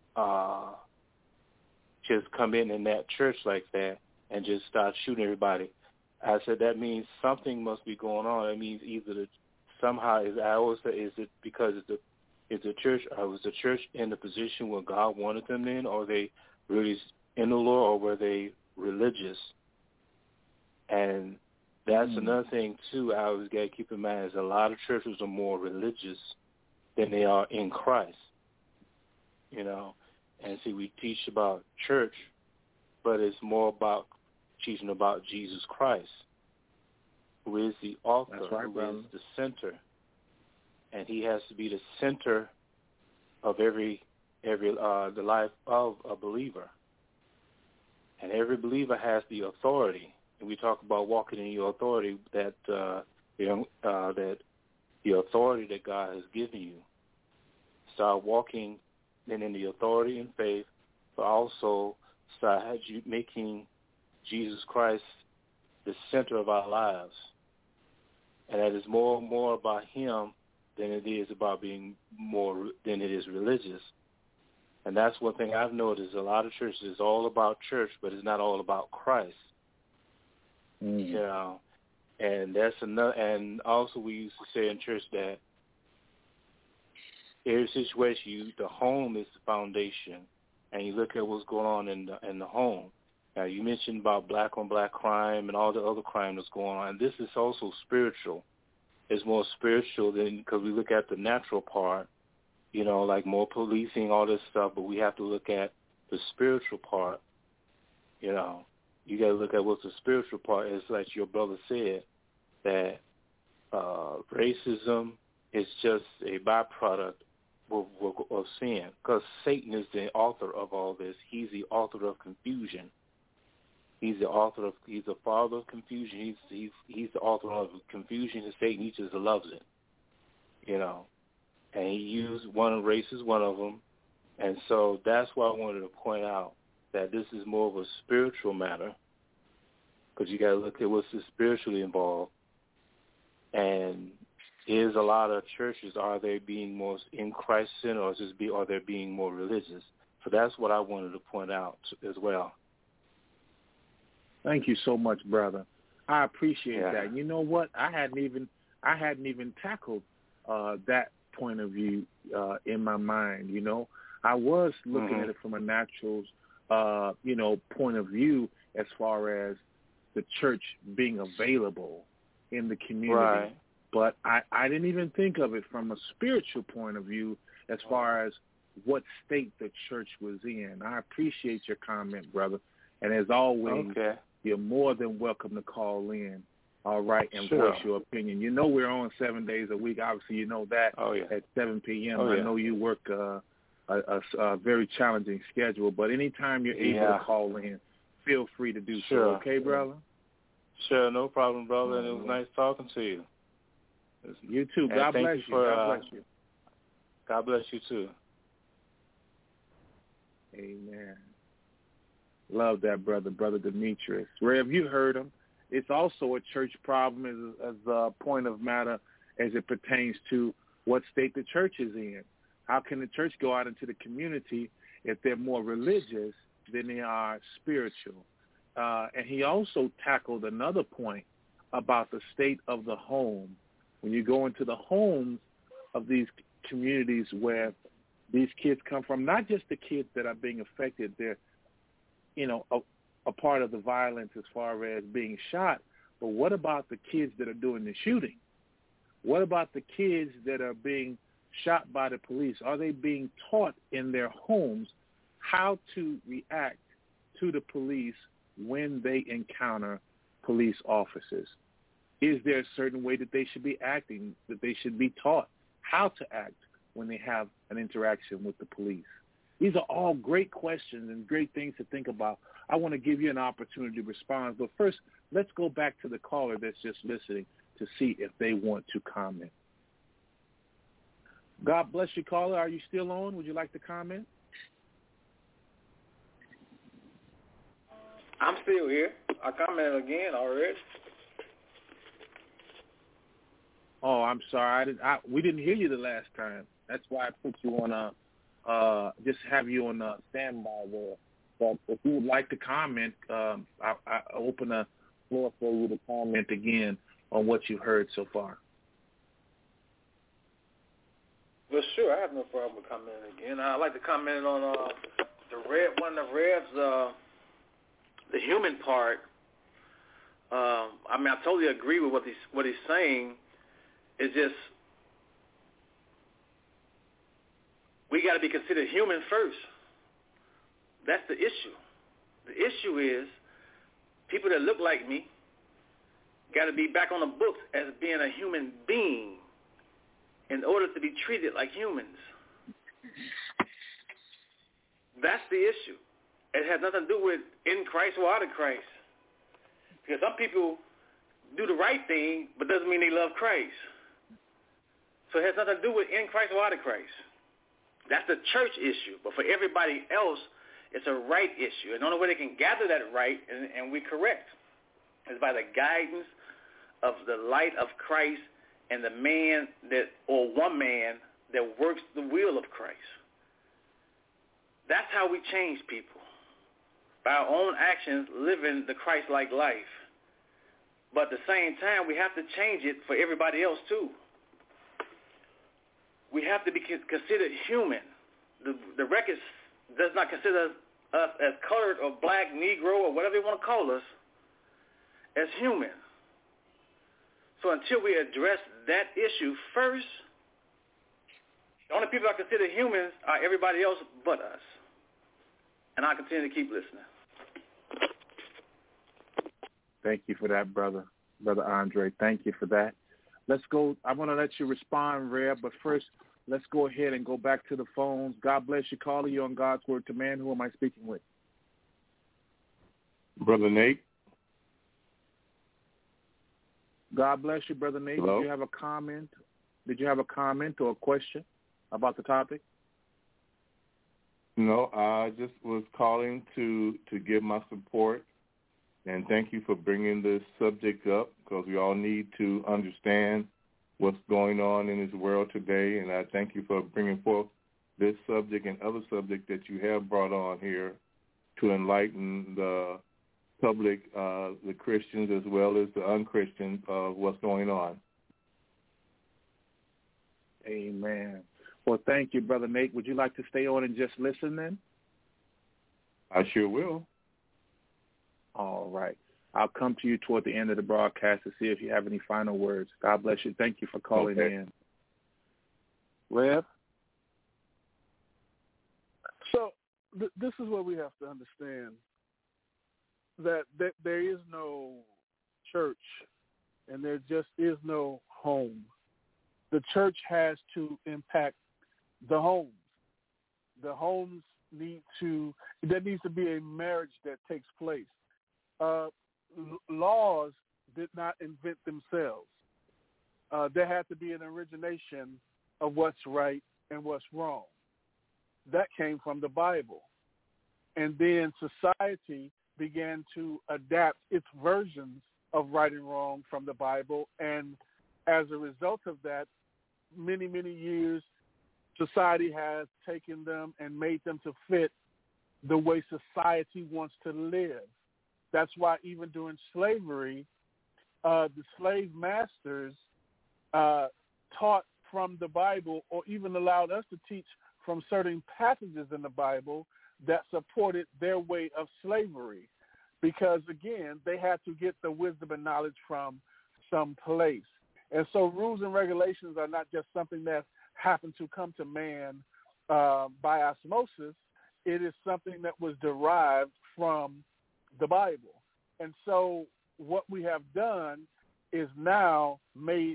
just come in that church like that and just start shooting everybody. I said that means something must be going on. It means either I always say, is it because is the church, or was the church in the position where God wanted them in, or they really in the Lord, or were they religious? And that's another thing too. I always got to keep in mind is a lot of churches are more religious than they are in Christ. You know, and see, we teach about church, but it's more about teaching about Jesus Christ, who is the author, who is the center, and he has to be the center of the life of a believer. And every believer has the authority. And we talk about walking in your authority, that the authority that God has given you. Start walking and in the authority and faith, but also start making Jesus Christ the center of our lives. And that is more and more about him than it is about being more than it is religious. And that's one thing I've noticed. A lot of churches is all about church, but it's not all about Christ. You know, and that's another. And also, we used to say in church that every situation, the home is the foundation, and you look at what's going on in the home. Now, you mentioned about black-on-black crime and all the other crime that's going on. And this is also spiritual. It's more spiritual than, because we look at the natural part, you know, like more policing, all this stuff, but we have to look at the spiritual part. You know, you got to look at what the spiritual part is. Like your brother said, that racism is just a byproduct of sin, because Satan is the author of all this. He's the author of confusion. He's the father of confusion. He's the author of confusion, and Satan, he just loves it, you know. And he used race as one of them. And so that's why I wanted to point out that this is more of a spiritual matter, because you got to look at what's spiritually involved. And is a lot of churches, are they being more in Christ-centered, or are they being more religious? So that's what I wanted to point out as well. Thank you so much, brother. I appreciate that. You know what? I hadn't even tackled that point of view in my mind. You know, I was looking at it from a natural, point of view as far as the church being available in the community. Right. But I didn't even think of it from a spiritual point of view as far as what state the church was in. I appreciate your comment, brother. And as always, you're more than welcome to call in, all right, and voice your opinion. You know we're on 7 days a week. Obviously, you know that at 7 p.m. I know you work a very challenging schedule, but anytime you're able to call in, feel free to do so. Okay, brother? Sure, no problem, brother, and it was nice talking to you. You too. God bless you. God bless you. God bless you, too. Amen. Love that, Brother Demetrius. Rev, you heard him. It's also a church problem as a point of matter as it pertains to what state the church is in. How can the church go out into the community if they're more religious than they are spiritual? And he also tackled another point about the state of the home. When you go into the homes of these communities where these kids come from, not just the kids that are being affected, they're, a part of the violence as far as being shot, but what about the kids that are doing the shooting? What about the kids that are being shot by the police? Are they being taught in their homes how to react to the police when they encounter police officers? Is there a certain way that they should be acting, that they should be taught how to act when they have an interaction with the police? These are all great questions and great things to think about. I want to give you an opportunity to respond. But first, let's go back to the caller that's just listening to see if they want to comment. God bless you, caller. Are you still on? Would you like to comment? I'm still here. I commented again already. Oh, I'm sorry. We didn't hear you the last time. That's why I put you on just have you on standby there. But if you would like to comment, I open the floor for you to comment again on what you've heard so far. Well, sure. I have no problem with commenting again. I'd like to comment on one of Rev's, the human part. I totally agree with what he's saying. It's just we got to be considered human first. That's the issue. The issue is people that look like me got to be back on the books as being a human being in order to be treated like humans. That's the issue. It has nothing to do with in Christ or out of Christ. Because some people do the right thing, but doesn't mean they love Christ. So it has nothing to do with in Christ or out of Christ. That's the church issue. But for everybody else, it's a right issue. And the only way they can gather that right, and we correct, is by the guidance of the light of Christ and the man or one man that works the will of Christ. That's how we change people. By our own actions, living the Christ-like life. But at the same time, we have to change it for everybody else too. We have to be considered human. The record does not consider us as colored or black, Negro, or whatever they want to call us, as human. So until we address that issue first, the only people I consider humans are everybody else but us. And I'll continue to keep listening. Thank you for that, Brother Andre. Thank you for that. Let's go. I want to let you respond, Rev, but first, let's go ahead and go back to the phones. God bless you. Caller, you on God's Word to Man. Who am I speaking with? Brother Nate. God bless you, Brother Nate. Hello? Did you have a comment? Did you have a comment or a question about the topic? No, I just was calling to give my support, and thank you for bringing this subject up, because we all need to understand what's going on in this world today, and I thank you for bringing forth this subject and other subjects that you have brought on here to enlighten the public, the Christians as well as the unchristians, of what's going on. Amen. Well, thank you, Brother Nate. Would you like to stay on and just listen then? I sure will. All right. I'll come to you toward the end of the broadcast to see if you have any final words. God bless you. Thank you for calling in. Rev? So this is what we have to understand, that there is no church and there just is no home. The church has to impact the homes. The homes there needs to be a marriage that takes place. Laws did not invent themselves. There had to be an origination of what's right and what's wrong. That came from the Bible. And then society began to adapt its versions of right and wrong from the Bible. And as a result of that, many, many years, society has taken them and made them to fit the way society wants to live. That's why even during slavery, the slave masters taught from the Bible, or even allowed us to teach from certain passages in the Bible that supported their way of slavery. Because, again, they had to get the wisdom and knowledge from some place. And so rules and regulations are not just something that happened to come to man by osmosis. It is something that was derived from the Bible. And so what we have done is now made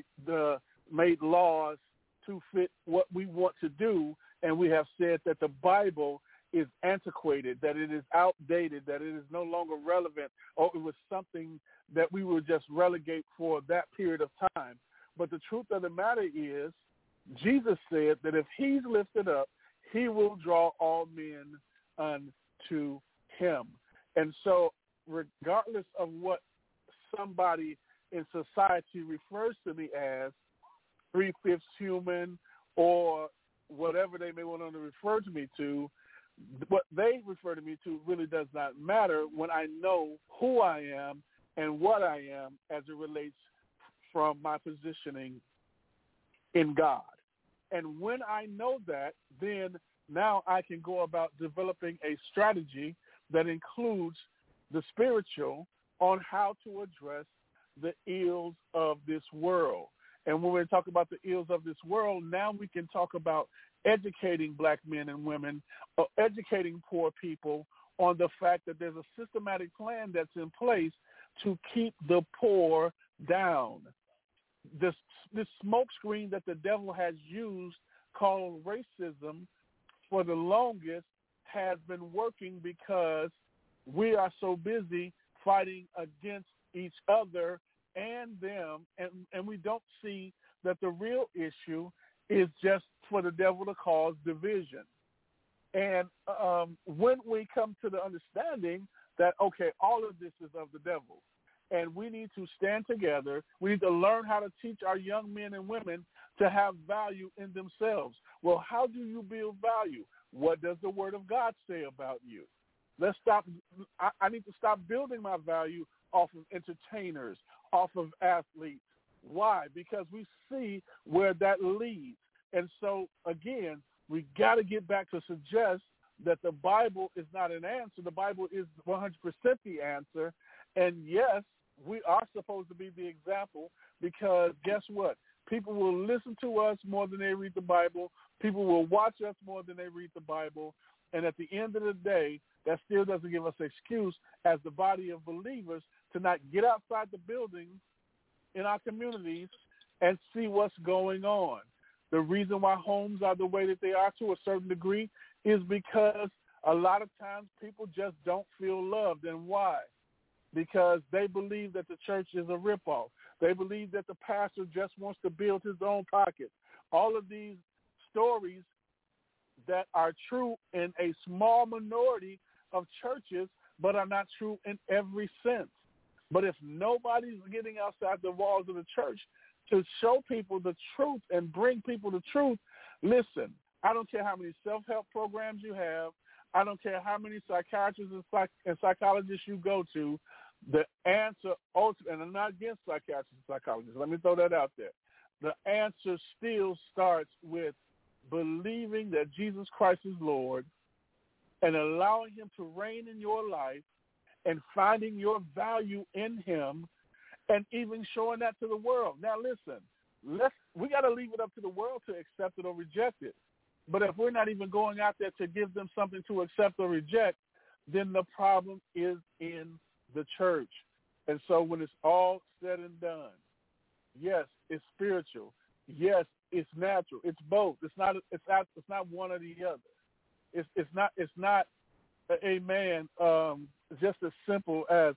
laws to fit what we want to do, and we have said that the Bible is antiquated, that it is outdated, that it is no longer relevant, or it was something that we would just relegate for that period of time. But the truth of the matter is, Jesus said that if he's lifted up, he will draw all men unto him. And so regardless of what somebody in society refers to me as, 3/5 human, or whatever they may want to refer to me to, what they refer to me to really does not matter when I know who I am and what I am as it relates from my positioning in God. And when I know that, then now I can go about developing a strategy that includes the spiritual on how to address the ills of this world. And when we talk about the ills of this world, now we can talk about educating black men and women, or educating poor people on the fact that there's a systematic plan that's in place to keep the poor down. This smoke screen that the devil has used, called racism, for the longest has been working because we are so busy fighting against each other and them, and we don't see that the real issue is just for the devil to cause division. And when we come to the understanding that, okay, all of this is of the devil, and we need to stand together, we need to learn how to teach our young men and women to have value in themselves. Well, how do you build value? What does the Word of God say about you? Let's stop. I need to stop building my value off of entertainers, off of athletes. Why? Because we see where that leads. And so, again, we got to get back to suggest that the Bible is not an answer. The Bible is 100% the answer. And, yes, we are supposed to be the example because guess what? People will listen to us more than they read the Bible. People will watch us more than they read the Bible. And at the end of the day, that still doesn't give us an excuse as the body of believers to not get outside the buildings in our communities and see what's going on. The reason why homes are the way that they are to a certain degree is because a lot of times people just don't feel loved. And why? Because they believe that the church is a ripoff. They believe that the pastor just wants to build his own pocket. All of these stories that are true in a small minority of churches but are not true in every sense. But if nobody's getting outside the walls of the church to show people the truth and bring people the truth, listen, I don't care how many self-help programs you have. I don't care how many psychiatrists and psychologists you go to. The answer, and I'm not against psychiatrists and psychologists. Let me throw that out there. The answer still starts with believing that Jesus Christ is Lord and allowing him to reign in your life and finding your value in him and even showing that to the world. Now, listen, we got to leave it up to the world to accept it or reject it. But if we're not even going out there to give them something to accept or reject, then the problem is in the church. And so when it's all said and done, yes, it's spiritual. Yes, it's natural. It's both. It's not one or the other. It's not amen. Just as simple as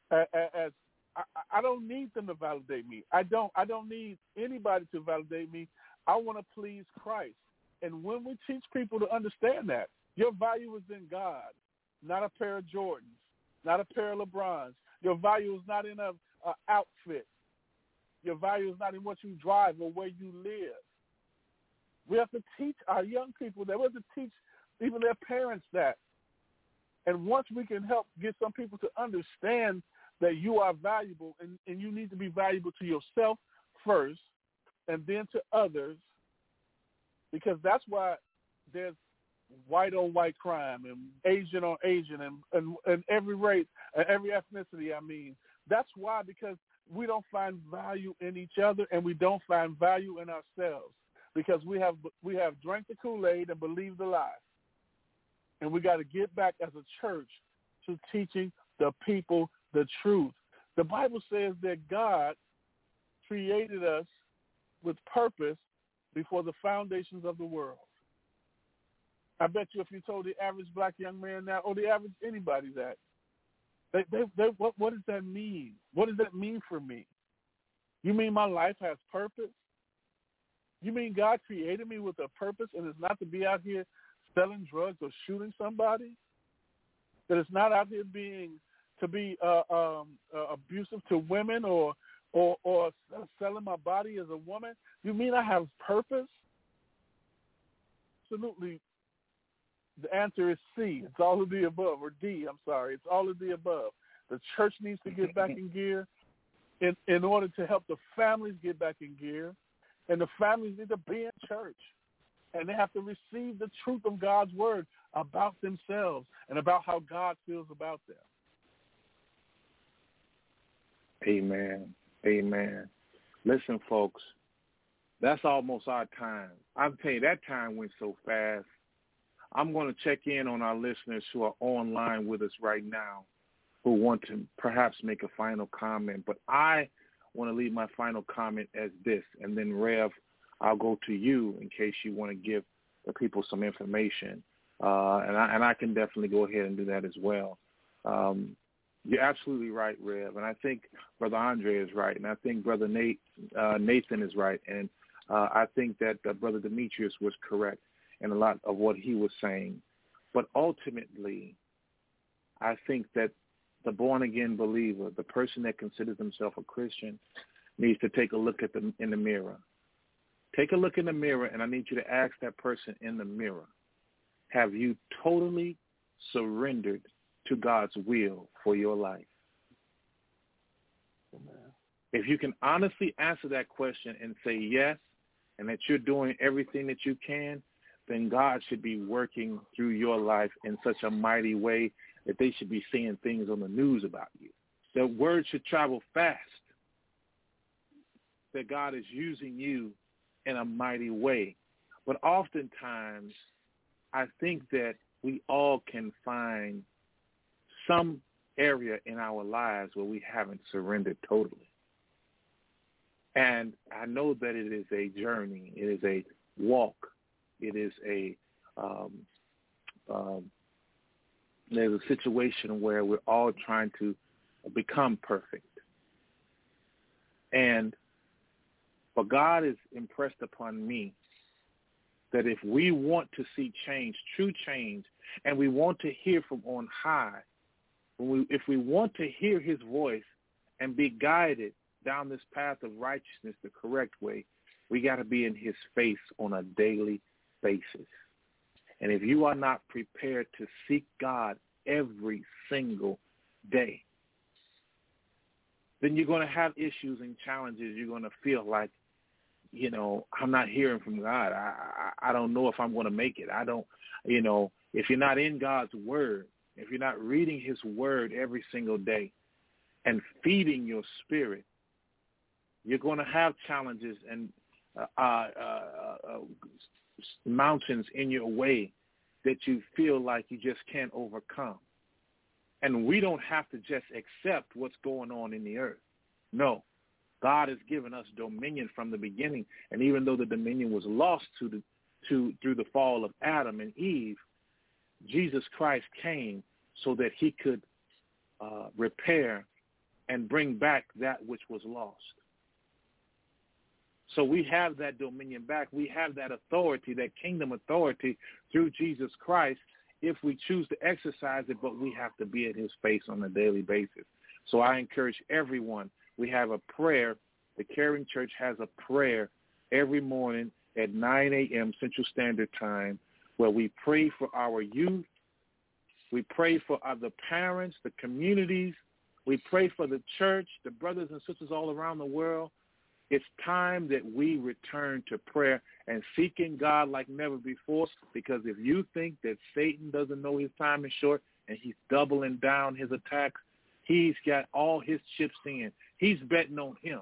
I don't need them to validate me. I don't need anybody to validate me. I want to please Christ. And when we teach people to understand that, your value is in God, not a pair of Jordans, not a pair of LeBrons. Your value is not in a outfit. Your value is not in what you drive or where you live. We have to teach our young people that. We have to teach even their parents that. And once we can help get some people to understand that you are valuable and you need to be valuable to yourself first and then to others, because that's why there's white on white crime and Asian on Asian and every race, every ethnicity, I mean. That's why, because we don't find value in each other and we don't find value in ourselves because we have drank the Kool-Aid and believed the lie. And we got to get back as a church to teaching the people the truth. The Bible says that God created us with purpose before the foundations of the world. I bet you if you told the average black young man now, or the average anybody that, what does that mean? What does that mean for me? You mean my life has purpose? You mean God created me with a purpose and it's not to be out here selling drugs or shooting somebody? That it's not out here to be abusive to women or selling my body as a woman? You mean I have purpose? Absolutely. The answer is C. It's all of the above, or D, I'm sorry. It's all of the above. The church needs to get back in gear in order to help the families get back in gear, and the families need to be in church, and they have to receive the truth of God's word about themselves and about how God feels about them. Amen. Amen. Listen, folks, that's almost our time. I'm telling you, that time went so fast. I'm going to check in on our listeners who are online with us right now who want to perhaps make a final comment. But I want to leave my final comment as this, and then, Rev, I'll go to you in case you want to give the people some information. And I can definitely go ahead and do that as well. You're absolutely right, Rev, and I think Brother Andre is right, and I think Brother Nathan is right. And I think that Brother Demetrius was correct in a lot of what he was saying. But ultimately, I think that the born-again believer, the person that considers himself a Christian, needs to take a look at in the mirror. Take a look in the mirror, and I need you to ask that person in the mirror, have you totally surrendered to God's will for your life? If you can honestly answer that question and say yes, and that you're doing everything that you can, then God should be working through your life in such a mighty way that they should be seeing things on the news about you. The word should travel fast that God is using you in a mighty way. But oftentimes, I think that we all can find some area in our lives where we haven't surrendered totally. And I know that it is a journey. It is a walk. It is there's a situation where we're all trying to become perfect. But God has impressed upon me that if we want to see change, true change, and we want to hear from on high, if we want to hear his voice and be guided down this path of righteousness the correct way, we got to be in his face on a daily basis. And if you are not prepared to seek God every single day, then you're going to have issues and challenges. You're going to feel like, I'm not hearing from God. I don't know if I'm going to make it. If you're not in God's word, if you're not reading his word every single day and feeding your spirit, you're going to have challenges and mountains in your way that you feel like you just can't overcome. And we don't have to just accept what's going on in the earth. No, God has given us dominion from the beginning. And even though the dominion was lost through the fall of Adam and Eve, Jesus Christ came so that he could repair and bring back that which was lost. So we have that dominion back. We have that authority, that kingdom authority through Jesus Christ if we choose to exercise it, but we have to be at his face on a daily basis. So I encourage everyone, we have a prayer. The Caring Church has a prayer every morning at 9 a.m. Central Standard Time where we pray for our youth. We pray for the parents, the communities. We pray for the church, the brothers and sisters all around the world. It's time that we return to prayer and seeking God like never before, because if you think that Satan doesn't know his time is short and he's doubling down his attacks, he's got all his chips in. He's betting on him.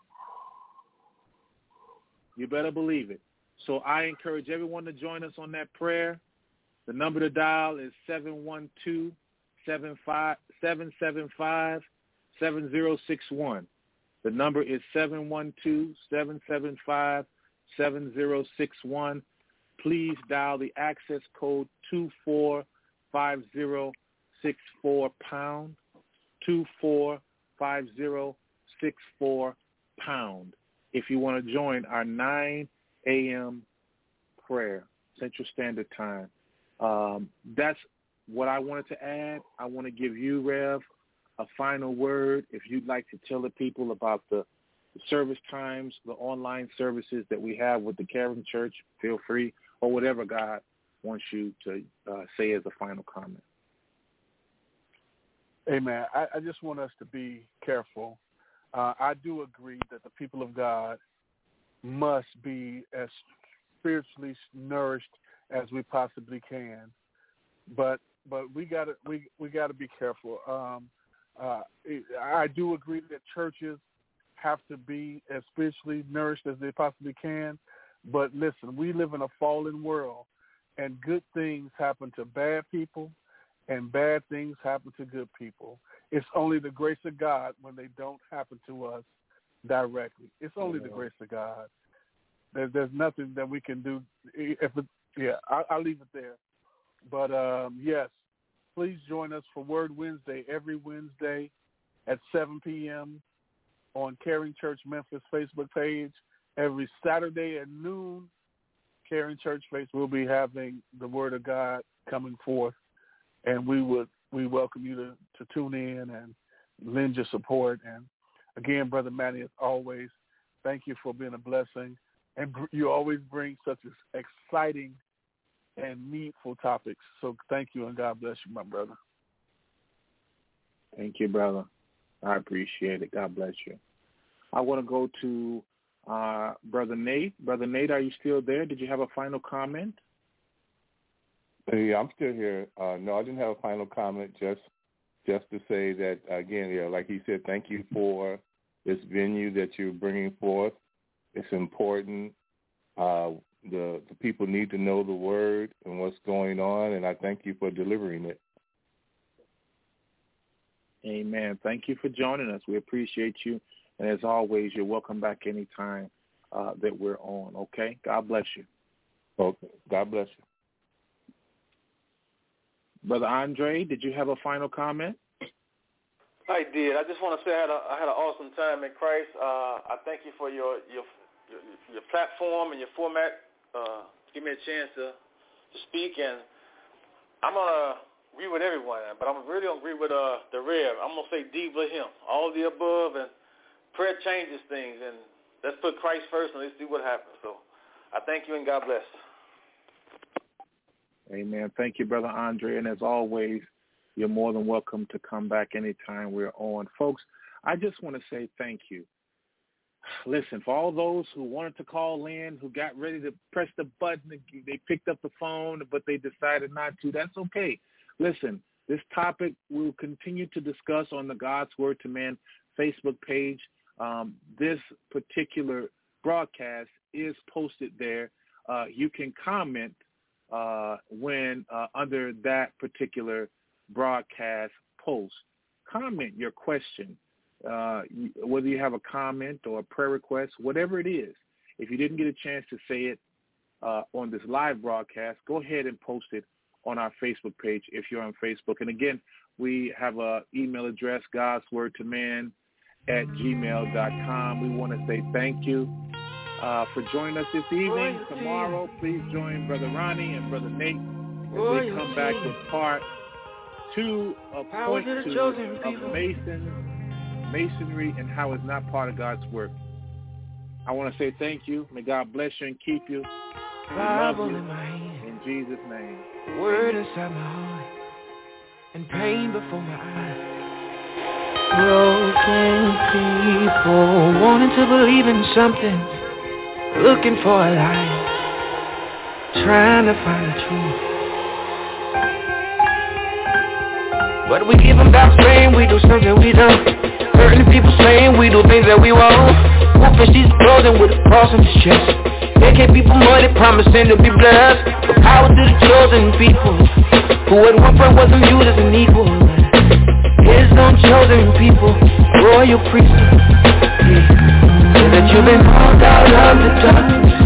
You better believe it. So I encourage everyone to join us on that prayer. The number to dial is 712-775-7061. The number is 712-775-7061. Please dial the access code 245064#, 245064#, if you want to join our 9 a.m. prayer, Central Standard Time. That's what I wanted to add. I want to give you, Rev, a final word. If you'd like to tell the people about the service times, the online services that we have with the Caring Church, feel free, or whatever God wants you to say as a final comment. Amen. I just want us to be careful. I do agree that the people of God must be as spiritually nourished as we possibly can, but we gotta be careful. I do agree that churches have to be as spiritually nourished as they possibly can, but listen, we live in a fallen world, and good things happen to bad people, and bad things happen to good people. It's only the grace of God when they don't happen to us directly. It's only the grace of God. There's nothing that we can do. I'll leave it there. But, yes, please join us for Word Wednesday every Wednesday at 7 p.m. on Caring Church Memphis Facebook page every Saturday at noon, Caring Church Place, we'll be having the Word of God coming forth, and we welcome you to tune in and lend your support. And again, Brother Manny, as always, thank you for being a blessing, and you always bring such exciting and meaningful topics. So thank you, and God bless you, my brother. Thank you, brother. I appreciate it. God bless you. I want to go to Brother Nate. Brother Nate, are you still there? Did you have a final comment? Yeah, I'm still here. No, I didn't have a final comment. Just to say that, again, yeah, like he said, thank you for this venue that you're bringing forth. It's important. The people need to know the word and what's going on, and I thank you for delivering it. Amen. Thank you for joining us. We appreciate you. And as always, you're welcome back anytime that we're on, okay? God bless you. Okay. God bless you. Brother Andre, did you have a final comment? I did. I just want to say I had an awesome time in Christ. I thank you for your platform and your format. Give me a chance to speak, and I'm going to agree with everyone, but I'm really going to agree with the Rev. I'm going to say D with him. All of the above, and prayer changes things, and let's put Christ first, and let's see what happens. So I thank you, and God bless. Amen. Thank you, Brother Andre, and as always, you're more than welcome to come back anytime we're on. Folks, I just want to say thank you. Listen, for all those who wanted to call in, who got ready to press the button, they picked up the phone, but they decided not to, that's okay. Listen, this topic we'll continue to discuss on the God's Word to Man Facebook page. This particular broadcast is posted there. You can comment when under that particular broadcast post. Comment your question, whether you have a comment or a prayer request, whatever it is. If you didn't get a chance to say it on this live broadcast, go ahead and post it on our Facebook page if you're on Facebook. And again, we have an email address, godswordtoman@gmail.com. We want to say thank you for joining us this evening. Tomorrow, please join Brother Ronnie and Brother Nate as they come back with part 2 of point 2 of masonry and how it's not part of God's work. I want to say thank you. May God bless you and keep you. We love you. In Jesus' name. Word inside my heart and pain before my eyes. Broken people wanting to believe in something, looking for a lie, trying to find the truth. But we give them back saying we do something we don't. Hurting people saying we do things that we won't. Wolfish these clothing with a cross on his chest. Making people money, promising to be blessed. But power to the chosen people, who at one point wasn't viewed as an equal. His own chosen people, royal priesthood. Yeah. So that you've been called out of the darkness